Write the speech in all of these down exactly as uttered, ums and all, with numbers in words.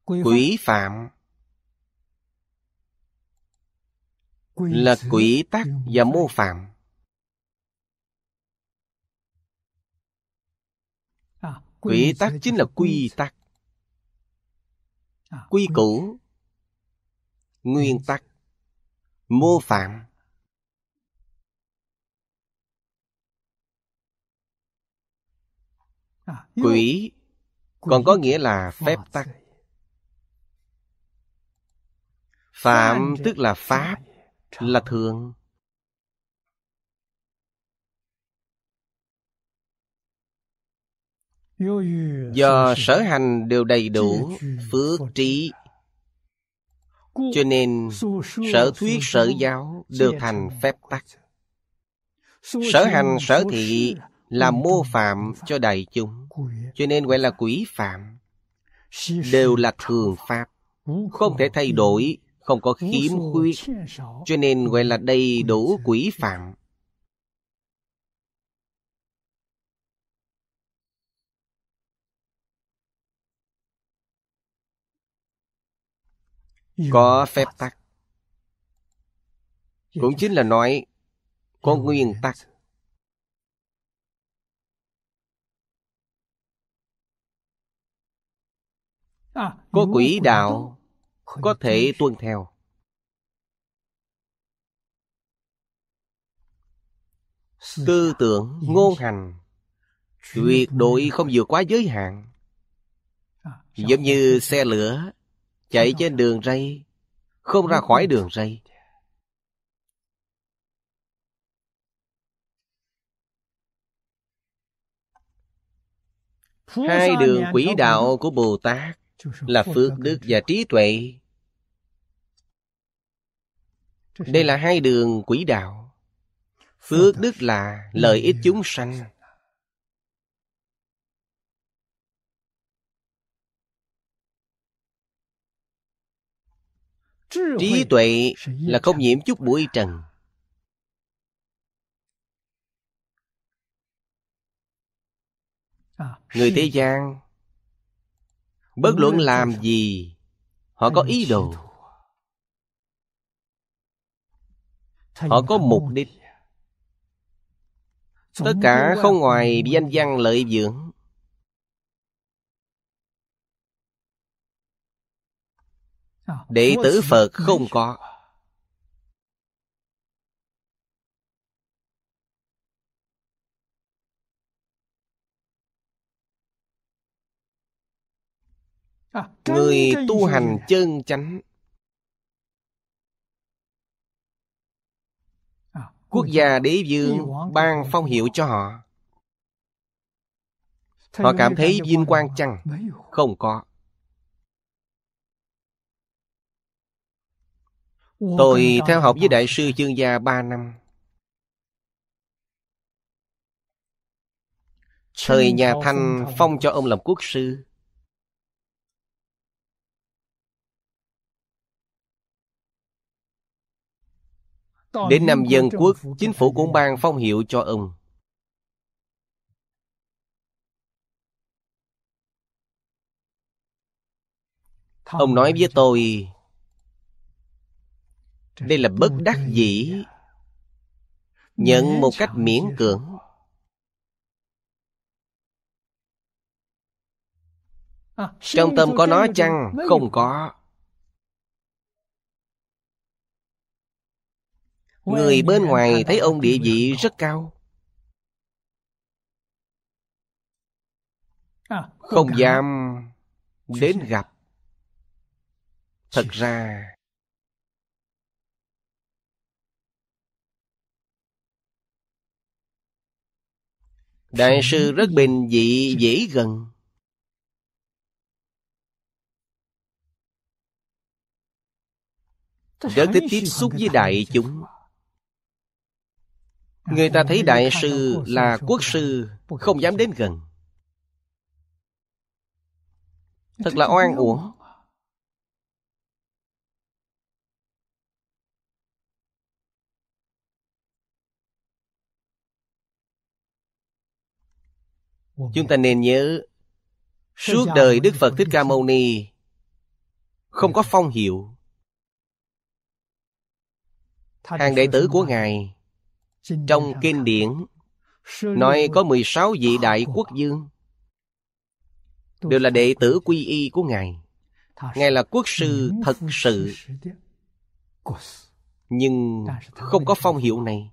Quỷ phạm là quỷ tắc và mô phạm. Quỷ tắc chính là quy tắc, quy củ, nguyên tắc. Mô phạm quỷ còn có nghĩa là phép tắc. Phạm tức là pháp, là thường. Do sở hành đều đầy đủ phước trí, cho nên sở thuyết sở giáo đều thành phép tắc. Sở hành sở thị là mô phạm cho đại chúng, cho nên gọi là quỷ phạm. Đều là thường pháp, không thể thay đổi, không có khiếm khuyết, cho nên gọi là đầy đủ quỷ phạm. Có phép tắc, cũng chính là nói có nguyên tắc. Có quỹ đạo, có thể tuân theo. Tư tưởng, ngôn hành tuyệt đối không vượt quá giới hạn. Giống như xe lửa chạy trên đường ray, không ra khỏi đường ray. Hai đường quỹ đạo của Bồ Tát là phước đức và trí tuệ. Đây là hai đường quỹ đạo. Phước đức là lợi ích chúng sanh. Trí tuệ là không nhiễm chút bụi trần. Người thế gian bất luận làm gì, họ có ý đồ, họ có mục đích. Tất cả không ngoài danh văn lợi dưỡng. Đệ tử Phật không có. Người tu hành chân chánh, quốc gia đế vương ban phong hiệu cho họ, họ cảm thấy vinh quang chăng? Không có. Tôi theo học với Đại sư Chương Gia ba năm. Thời nhà Thanh phong cho ông làm quốc sư. Đến năm Dân Quốc, chính phủ cũng ban phong hiệu cho ông. Ông nói với tôi, đây là bất đắc dĩ, nhận một cách miễn cưỡng. Trong tâm có nó chăng? Không có. Người bên ngoài thấy ông địa vị rất cao, không dám đến gặp. Thật ra Đại sư rất bình dị, dễ gần. Rất thích tiếp xúc với đại chúng. Người ta thấy Đại sư là quốc sư, không dám đến gần. Thật là oan uổng. Chúng ta nên nhớ, suốt đời Đức Phật Thích Ca Mâu Ni không có phong hiệu. Hàng đệ tử của Ngài trong kinh điển nói có mười sáu vị đại quốc vương, đều là đệ tử quy y của Ngài. Ngài là quốc sư thật sự, nhưng không có phong hiệu này.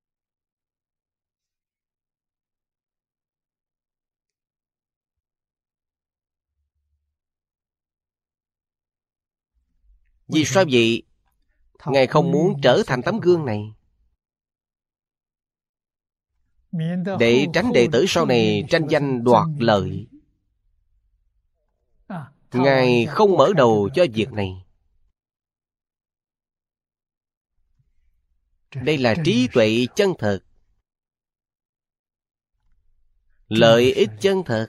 Vì sao vậy? Ngài không muốn trở thành tấm gương này, để tránh đệ tử sau này tranh danh đoạt lợi. Ngài không mở đầu cho việc này. Đây là trí tuệ chân thật, lợi ích chân thật.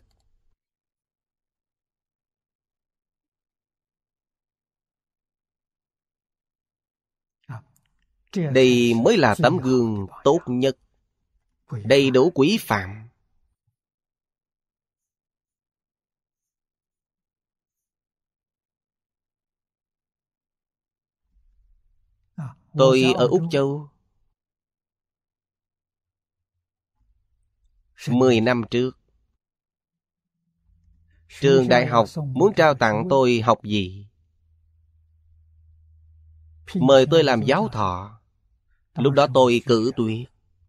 Đây mới là tấm gương tốt nhất, đầy đủ quý phạm. Tôi ở Úc Châu Mười năm trước, trường đại học muốn trao tặng tôi học vị, mời tôi làm giáo thọ. Lúc đó tôi cự tuyệt.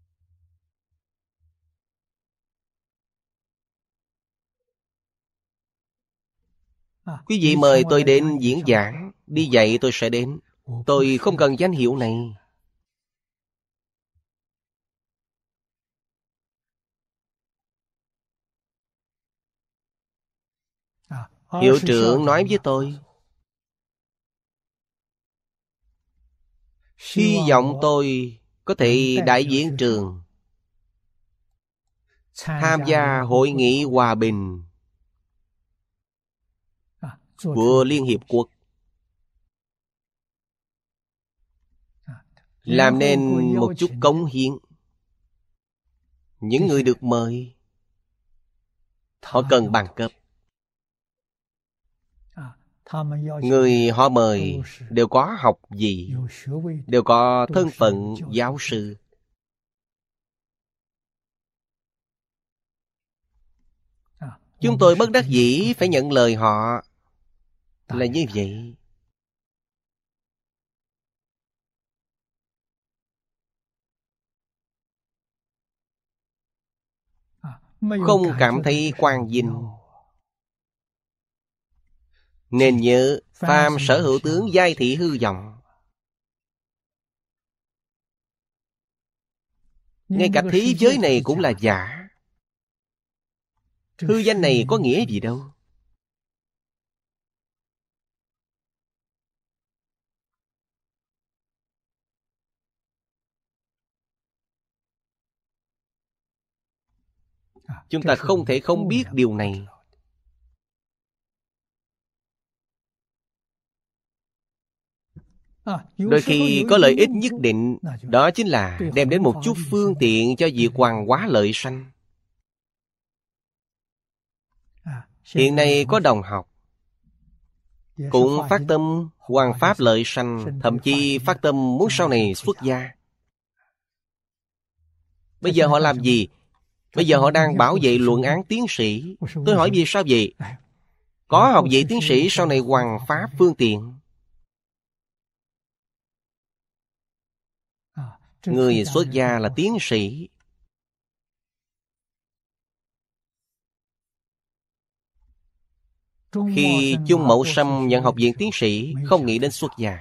Quý vị mời tôi đến diễn giảng, đi dạy tôi sẽ đến. Tôi không cần danh hiệu này. Hiệu trưởng nói với tôi, hy vọng tôi có thể đại diện trường, tham gia hội nghị hòa bình của Liên Hiệp Quốc, làm nên một chút cống hiến. Những người được mời, họ cần bằng cấp. Người họ mời đều có học vị, đều có thân phận giáo sư. Chúng tôi bất đắc dĩ phải nhận lời họ là như vậy. Không cảm thấy quan vinh. Nên nhớ, phàm sở hữu tướng giai thị hư vọng. Ngay cả thế giới này cũng là giả. Hư danh này có nghĩa gì đâu. Chúng ta không thể không biết điều này. Đôi khi có lợi ích nhất định, đó chính là đem đến một chút phương tiện cho việc hoàng hóa lợi sanh. Hiện nay có đồng học cũng phát tâm hoằng pháp lợi sanh, thậm chí phát tâm muốn sau này xuất gia. Bây giờ họ làm gì? Bây giờ họ đang bảo vệ luận án tiến sĩ. Tôi hỏi vì sao vậy? Có học vị tiến sĩ sau này hoằng pháp phương tiện. Người xuất gia là tiến sĩ. Khi Chung Mậu Sâm nhận học viện tiến sĩ, không nghĩ đến xuất gia.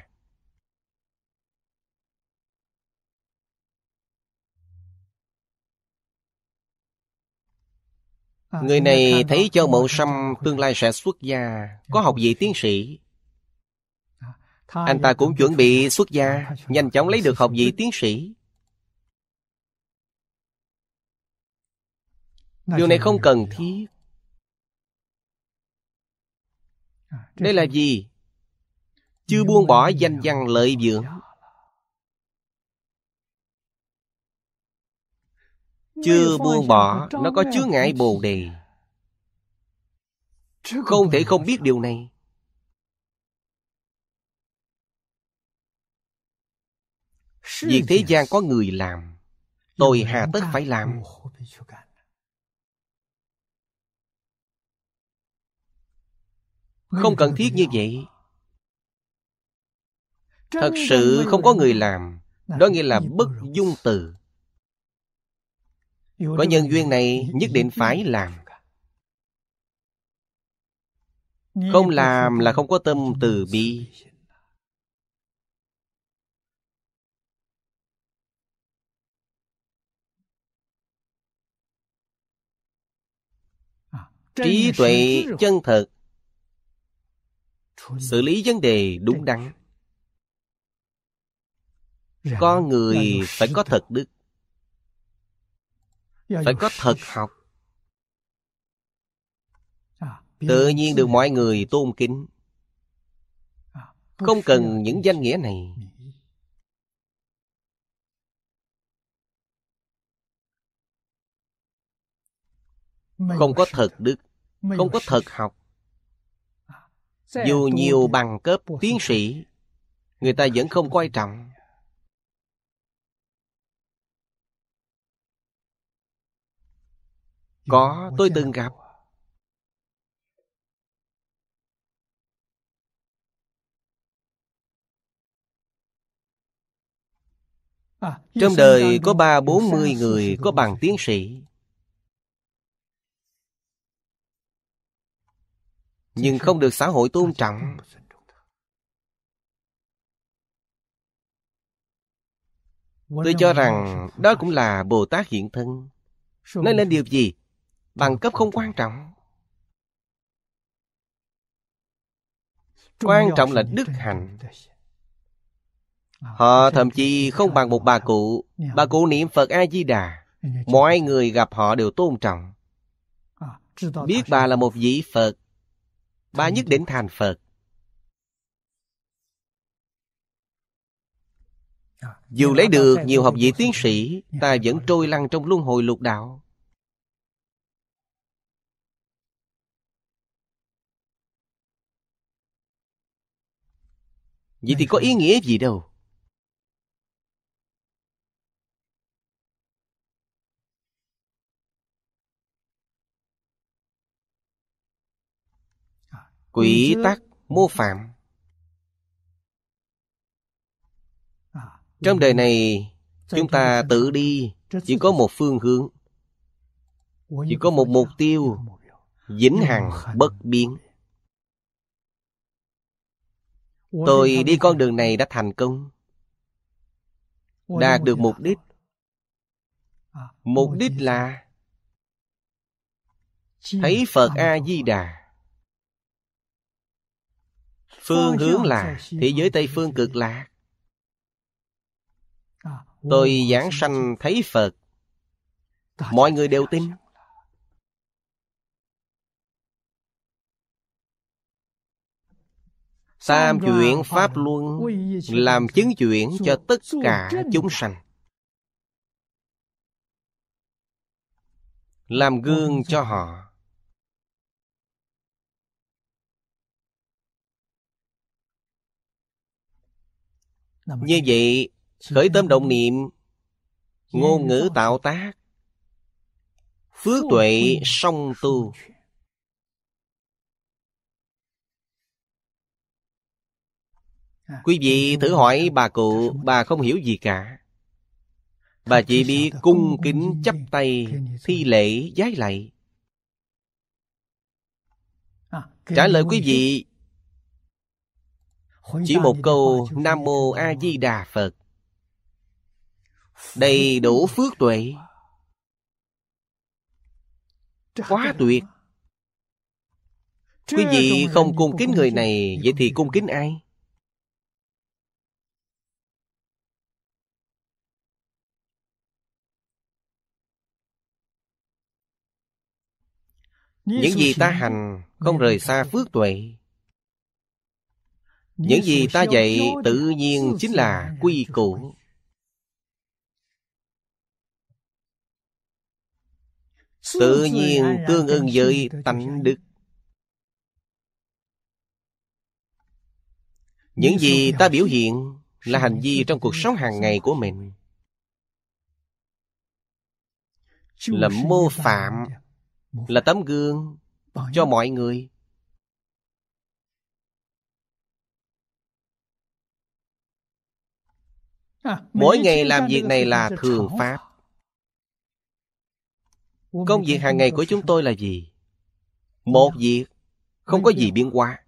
Người này thấy Châu Mậu Sâm tương lai sẽ xuất gia, có học vị tiến sĩ. Anh ta cũng chuẩn bị xuất gia, nhanh chóng lấy được học vị tiến sĩ. Điều này không cần thiết. Đây là gì? Chưa buông bỏ danh văn lợi dưỡng, chưa buông bỏ, nó có chướng ngại bồ đề. Không thể không biết điều này. Việc thế gian có người làm, tôi hà tất phải làm? Không cần thiết như vậy. Thật sự không có người làm, đó nghĩa là bất dung từ. Có nhân duyên này nhất định phải làm. Không làm là không có tâm từ bi. Trí tuệ chân thật, xử lý vấn đề đúng đắn. Con người phải có thật đức, phải có thật học, tự nhiên được mọi người tôn kính. Không cần những danh nghĩa này. Không có thật đức, không có thật học, dù nhiều bằng cấp tiến sĩ, người ta vẫn không coi trọng. Có, tôi từng gặp. Trong đời có ba bốn mươi người có bằng tiến sĩ, nhưng không được xã hội tôn trọng. Tôi cho rằng đó cũng là Bồ Tát hiện thân. Nói lên điều gì? Bằng cấp không quan trọng. Quan trọng là đức hạnh. Họ thậm chí không bằng một bà cụ. Bà cụ niệm Phật A-di-đà, mọi người gặp họ đều tôn trọng. Biết bà là một vị Phật, bà nhất định thành Phật. Dù lấy được nhiều học vị tiến sĩ, ta vẫn trôi lăn trong luân hồi lục đạo. Vậy thì có ý nghĩa gì đâu. Quỷ tắc mô phạm. Trong đời này, chúng ta tự đi, chỉ có một phương hướng, chỉ có một mục tiêu, vĩnh hằng bất biến. Tôi đi con đường này đã thành công, đạt được mục đích. Mục đích là thấy Phật A-di-đà. Phương hướng là thế giới Tây Phương Cực Lạc. Tôi giảng sanh thấy Phật, mọi người đều tin. Tam chuyển Pháp Luân làm chứng chuyển cho tất cả chúng sanh, làm gương cho họ. Như vậy, khởi tâm động niệm, ngôn ngữ tạo tác, phước tuệ song tu. Quý vị thử hỏi bà cụ, bà không hiểu gì cả. Bà chỉ biết cung kính chắp tay, thi lễ, vái lạy. Trả lời quý vị chỉ một câu Nam Mô A Di Đà Phật, đầy đủ phước tuệ, quá tuyệt. Quý vị không cung kính người này, vậy thì cung kính ai? Những gì ta hành không rời xa phước tuệ. Những gì ta dạy tự nhiên chính là quy củ. Tự nhiên tương ưng với tánh đức. Những gì ta biểu hiện là hành vi trong cuộc sống hàng ngày của mình, là mô phạm, là tấm gương cho mọi người. Mỗi ngày làm việc này là thường pháp. Công việc hàng ngày của chúng tôi là gì? Một việc, không có gì biến hóa.